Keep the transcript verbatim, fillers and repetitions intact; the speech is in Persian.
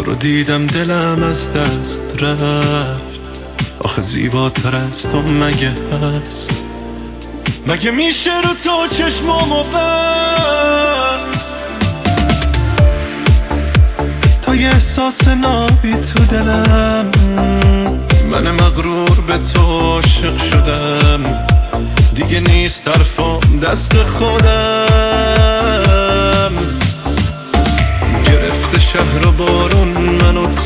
رو دیدم دلم از دست رفت. آخه زیباتر از تو مگه هست؟ مگه میشه رو تو چشمامو بست؟ تا یه احساس نابی تو دلم، من مغرور به تو عاشق شدم. دیگه نیست طرفم دست خودم. گرفته شهر و بارون منو